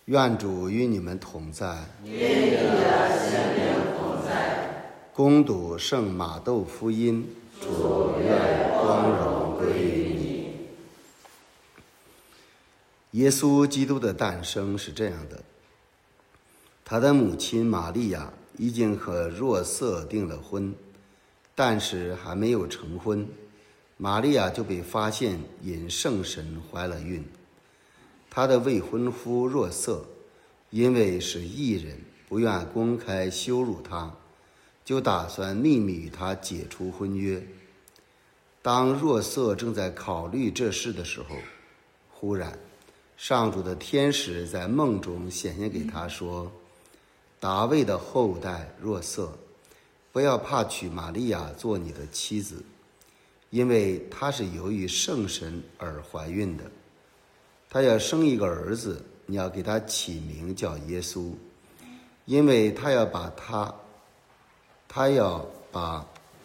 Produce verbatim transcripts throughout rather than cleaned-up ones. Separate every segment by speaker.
Speaker 1: 愿主与你们同在。
Speaker 2: 与你的心灵同在。
Speaker 1: 恭读圣马窦福音。
Speaker 2: 主愿光荣归于你。
Speaker 1: 耶稣基督的诞生是这样的：他的母亲玛利亚已经和若瑟订了婚，但是还没有成婚，玛利亚就被发现因圣神怀了孕。他的未婚夫若瑟因为是义人，不愿公开羞辱他，就打算秘密与他解除婚约。当若瑟正在考虑这事的时候，忽然上主的天使在梦中显现给他说：大卫的后代若瑟，不要怕娶玛利亚做你的妻子，因为她是由于圣神而怀孕的。她要生一个儿子，你要给他起名叫耶稣，因为他要把他他要把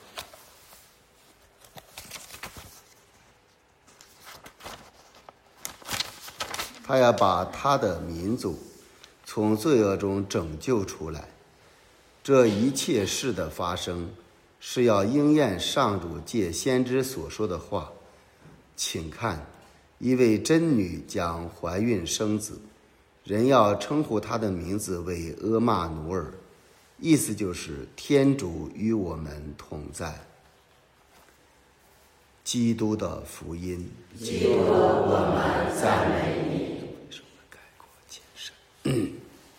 Speaker 1: 他要把他的民族从罪恶中拯救出来。这一切事的发生，是要应验上主借先知所说的话。请看，一位真女将怀孕生子，人要称呼他的名字为阿玛努尔，意思就是天主与我们同在。基督的福音。
Speaker 2: 基督，我们赞美你。
Speaker 1: 改过迁善。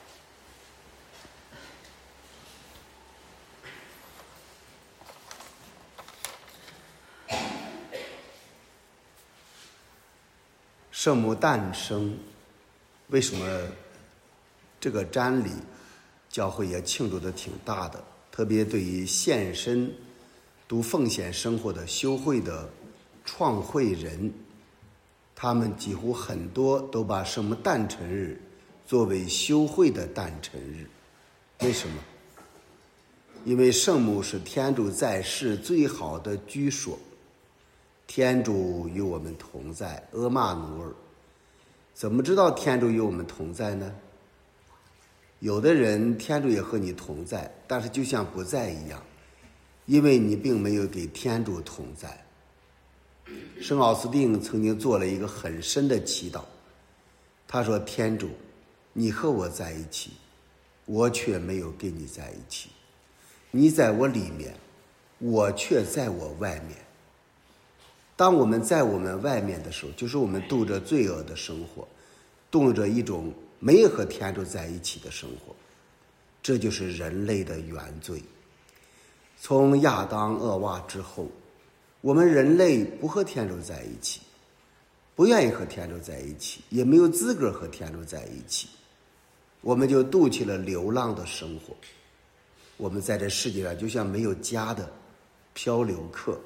Speaker 1: 圣母诞生，为什么这个瞻礼教会也庆祝的挺大的？特别对于献身都奉献生活的修会的创会人，他们几乎很多都把圣母诞辰日作为修会的诞辰日。为什么？因为圣母是天主在世最好的居所，天主与我们同在，阿玛努尔。怎么知道天主与我们同在呢？有的人天主也和你同在，但是就像不在一样，因为你并没有给天主同在。圣奥斯定曾经做了一个很深的祈祷，他说：天主，你和我在一起，我却没有跟你在一起，你在我里面，我却在我外面。当我们在我们外面的时候，就是我们度着罪恶的生活，度着一种没有和天主在一起的生活，这就是人类的原罪。从亚当恶娃之后，我们人类不和天主在一起，不愿意和天主在一起，也没有资格和天主在一起，我们就度起了流浪的生活。我们在这世界上就像没有家的漂流客，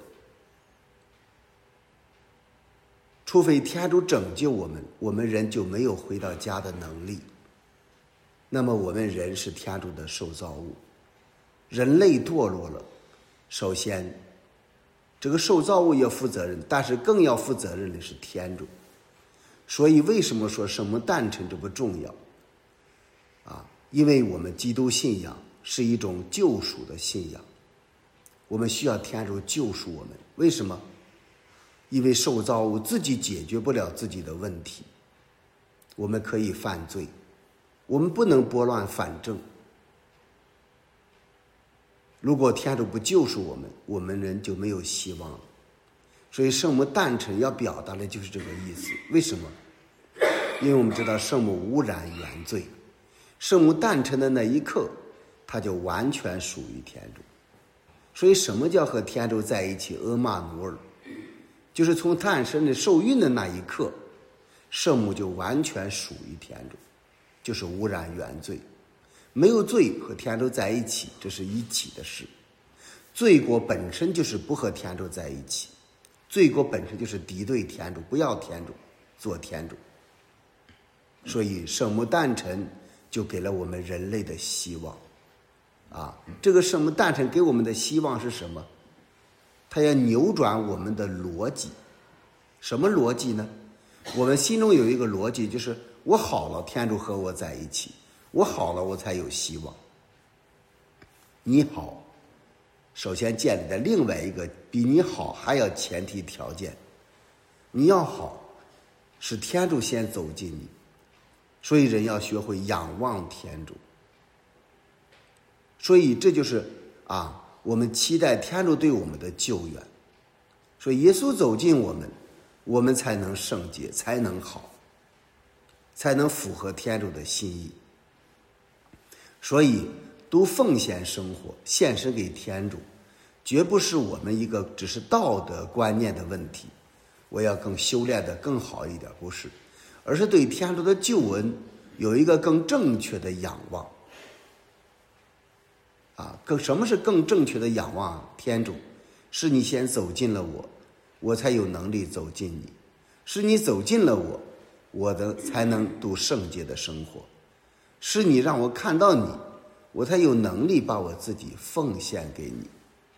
Speaker 1: 除非天主拯救我们，我们人就没有回到家的能力。那么我们人是天主的受造物，人类堕落了，首先这个受造物要负责任，但是更要负责任的是天主。所以为什么说圣母诞辰这不重要啊？因为我们基督信仰是一种救赎的信仰，我们需要天主救赎我们。为什么？因为受造物自己解决不了自己的问题，我们可以犯罪，我们不能拨乱反正。如果天主不救赎我们，我们人就没有希望了。所以圣母诞辰要表达的就是这个意思。为什么？因为我们知道圣母无染原罪，圣母诞辰的那一刻，它就完全属于天主。所以什么叫和天主在一起？阿玛努尔，就是从诞生的受孕的那一刻，圣母就完全属于天主，就是无染原罪。没有罪和天主在一起，这是一起的事。罪过本身就是不和天主在一起，罪过本身就是敌对天主，不要天主，做天主。所以圣母诞辰就给了我们人类的希望啊！这个圣母诞辰给我们的希望是什么？它要扭转我们的逻辑。什么逻辑呢？我们心中有一个逻辑，就是我好了，天主和我在一起，我好了，我才有希望。你好，首先建立在另外一个比你好还要前提条件，你要好，是天主先走进你，所以人要学会仰望天主。所以这就是啊，我们期待天主对我们的救援。所以耶稣走进我们，我们才能圣洁，才能好，才能符合天主的心意。所以都奉献生活，献身给天主，绝不是我们一个只是道德观念的问题，我要更修炼的更好一点，不是，而是对天主的救恩有一个更正确的仰望。啊，更什么是更正确的仰望？天主，是你先走进了我，我才有能力走进你；是你走进了我，我的才能度圣洁的生活；是你让我看到你，我才有能力把我自己奉献给你。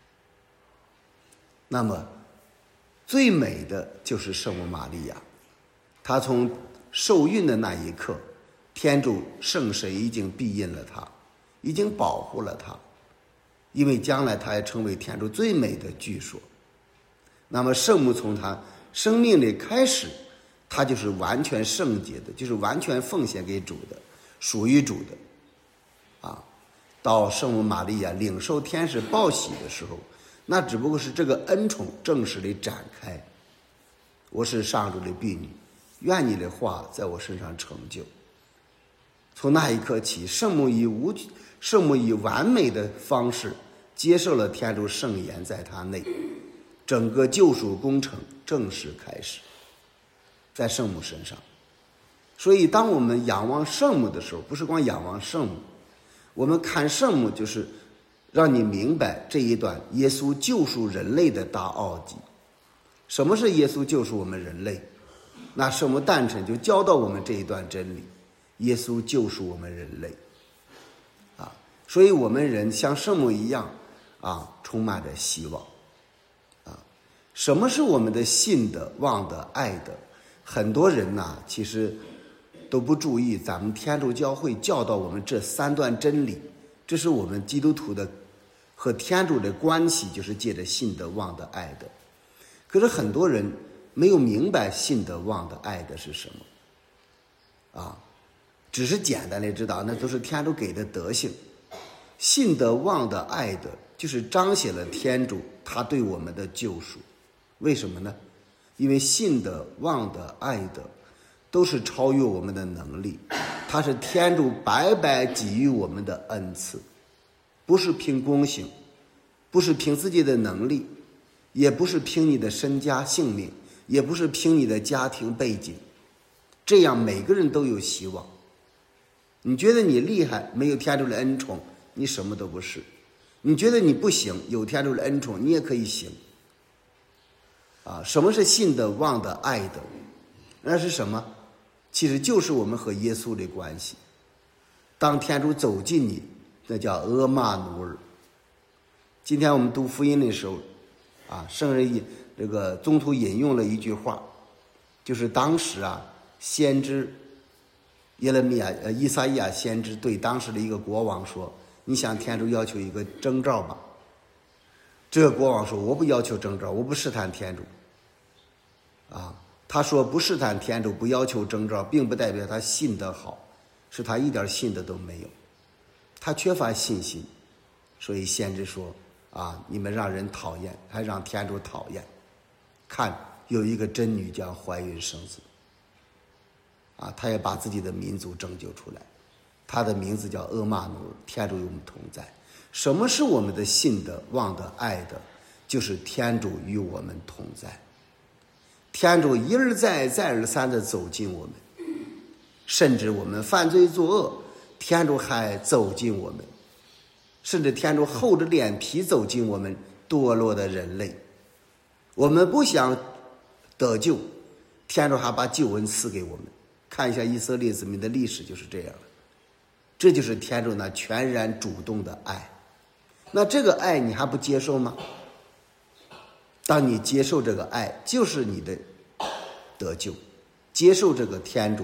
Speaker 1: 那么，最美的就是圣母玛利亚，她从受孕的那一刻，天主圣神已经庇荫了她，已经保护了她。因为将来他也成为天主最美的居所。那么圣母从他生命里开始，他就是完全圣洁的，就是完全奉献给主的，属于主的啊。到圣母玛利亚领受天使报喜的时候，那只不过是这个恩宠正式的展开。我是上主的婢女，愿你的话在我身上成就。从那一刻起，圣母以无圣母以完美的方式接受了天主圣言，在他内，整个救赎工程正式开始，在圣母身上。所以当我们仰望圣母的时候，不是光仰望圣母，我们看圣母就是让你明白这一段耶稣救赎人类的大奥迹。什么是耶稣救赎我们人类？那圣母诞辰就教导我们这一段真理，耶稣救赎我们人类啊，所以我们人像圣母一样啊，充满着希望啊。什么是我们的信的、望的、爱的？很多人呐，其实都不注意咱们天主教会教导我们这三段真理，这是我们基督徒的和天主的关系，就是借着信的、望的、爱的。可是很多人没有明白信的、望的、爱的是什么啊，只是简单的知道那都是天主给的德性。信的、望的、爱的，就是彰显了天主他对我们的救赎。为什么呢？因为信的、望的、爱的都是超越我们的能力，它是天主白白给予我们的恩赐，不是凭功行，不是凭自己的能力，也不是凭你的身家性命，也不是凭你的家庭背景，这样每个人都有希望。你觉得你厉害，没有天主的恩宠，你什么都不是。你觉得你不行，有天主的恩宠，你也可以行啊。什么是信的、望的、爱的？那是什么？其实就是我们和耶稣的关系。当天主走进你，那叫阿玛努尔。今天我们读福音的时候啊，圣人这个宗徒引用了一句话，就是当时啊，先知耶勒米亚呃以赛亚先知对当时的一个国王说：“你向天主要求一个征兆吧。”这个国王说：“我不要求征兆，我不试探天主。”啊，他说不试探天主，不要求征兆，并不代表他信得好，是他一点信的都没有，他缺乏信心。所以先知说：“啊，你们让人讨厌，还让天主讨厌。看，有一个真女将怀孕生子。”啊，他也把自己的民族拯救出来，他的名字叫阿玛努尔，天主与我们同在。什么是我们的信的、望的、爱的？就是天主与我们同在。天主一而再、再而三地走进我们，甚至我们犯罪作恶，天主还走进我们，甚至天主厚着脸皮走进我们堕落的人类。我们不想得救，天主还把救恩赐给我们。看一下以色列子民的历史就是这样的，这就是天主那全然主动的爱。那这个爱你还不接受吗？当你接受这个爱，就是你的得救，接受这个天主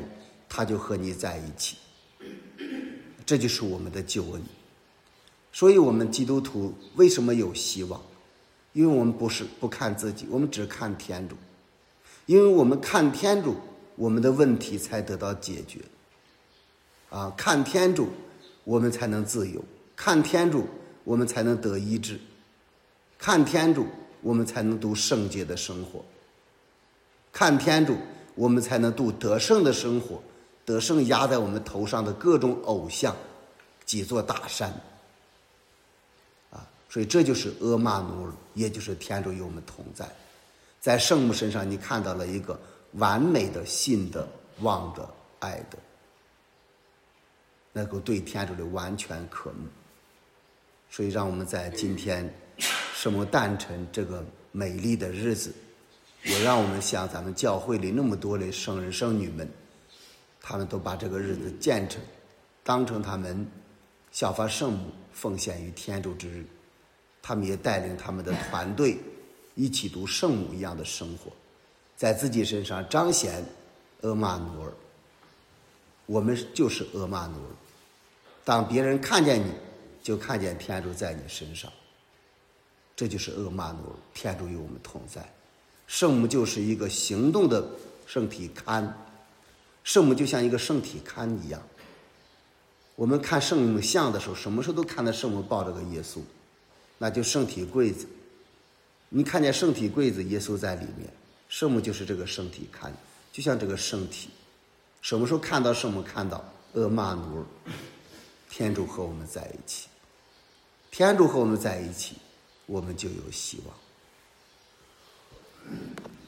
Speaker 1: 他就和你在一起。这就是我们的救恩。所以我们基督徒为什么有希望？因为我们不是不看自己，我们只看天主。因为我们看天主，我们的问题才得到解决。啊，看天主，我们才能自由；看天主，我们才能得医治；看天主，我们才能度圣洁的生活；看天主，我们才能度得胜的生活，得胜压在我们头上的各种偶像，几座大山。啊，所以这就是阿玛努尔，也就是天主与我们同在。在圣母身上，你看到了一个完美的信的、望的、爱的，能够对天主的完全渴慕。所以让我们在今天圣母诞辰这个美丽的日子，也让我们像咱们教会里那么多的圣人圣女们，他们都把这个日子建成当成他们效法圣母奉献于天主之日。他们也带领他们的团队一起读圣母一样的生活，在自己身上彰显阿玛努尔。我们就是阿玛努尔，当别人看见你，就看见天主在你身上。这就是阿玛努尔，天主与我们同在。圣母就是一个行动的圣体龛，圣母就像一个圣体龛一样。我们看圣母像的时候，什么时候都看到圣母抱着个耶稣，那就圣体柜子。你看见圣体柜子，耶稣在里面，圣母就是这个圣体龛，就像这个圣体。什么时候看到圣母？看到阿玛努尔，天主和我们在一起，天主和我们在一起，我们就有希望。